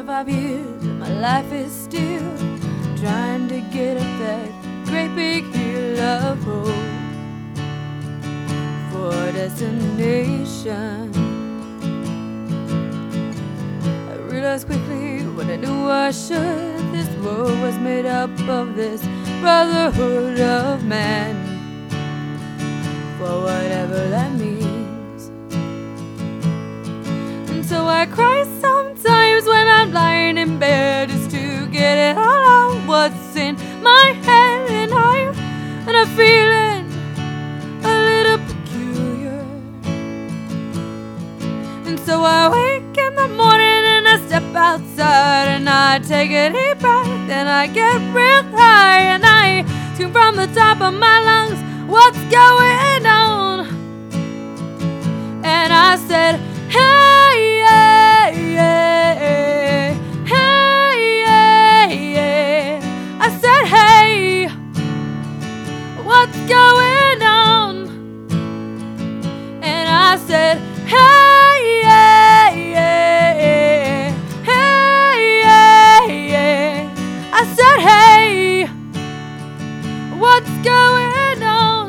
25 years and my life is still trying to get up that great big hill of hope for a destination. I realized quickly what I knew I should. This world was made up of this brotherhood of man, for whatever that means. And so I cry sometimes when I'm lying in bed, just to get it all out what's in my head. And I'm feeling a little peculiar. And so I wake in the morning and I step outside and I take a deep breath and I get real high and I scream from the top of my lungs, what's going on? And I said, hey, yeah, yeah, hey, yeah, yeah. I said, hey, what's going on? And I said, hey, yeah, yeah, hey, yeah, yeah. I said, hey, what's going on?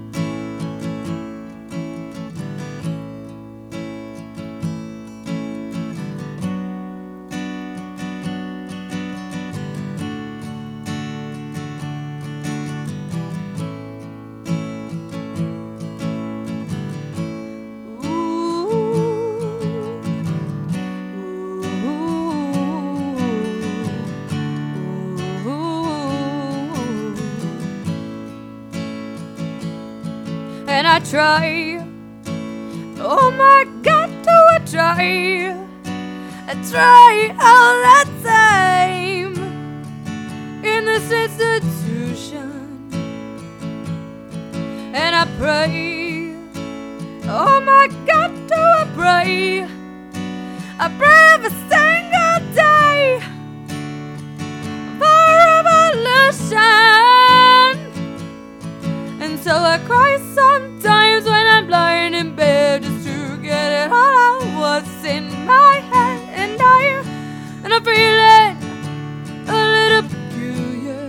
And I try, oh my God, do I try all the time in this institution. And I pray, oh my God, do I pray every single day for revolution. And so I cry sometimes when I'm lying in bed, just to get it all out what's in my head. And I'm feeling a little peculiar.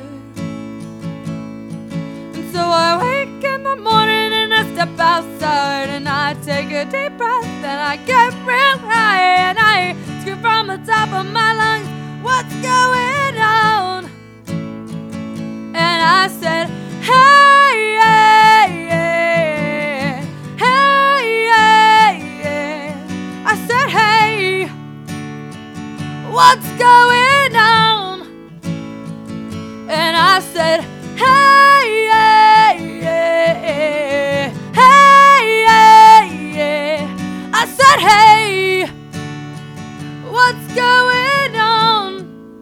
And so I wake in the morning and I step outside and I take a deep breath and I get real high and I scream from the top of my lungs, what's going on? And I said, hey, yeah, yeah, hey, yeah, yeah. I said, hey, what's going on? And I said, hey, yeah, yeah, hey, yeah, yeah. I said, hey, what's going on?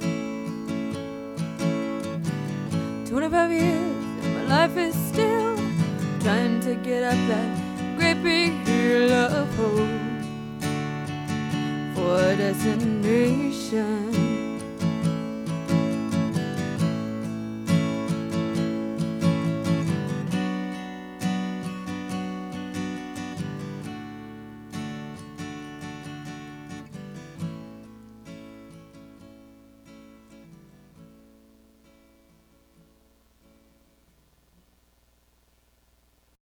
25 years and my life is still trying to get up that great big hill of hope for a destination.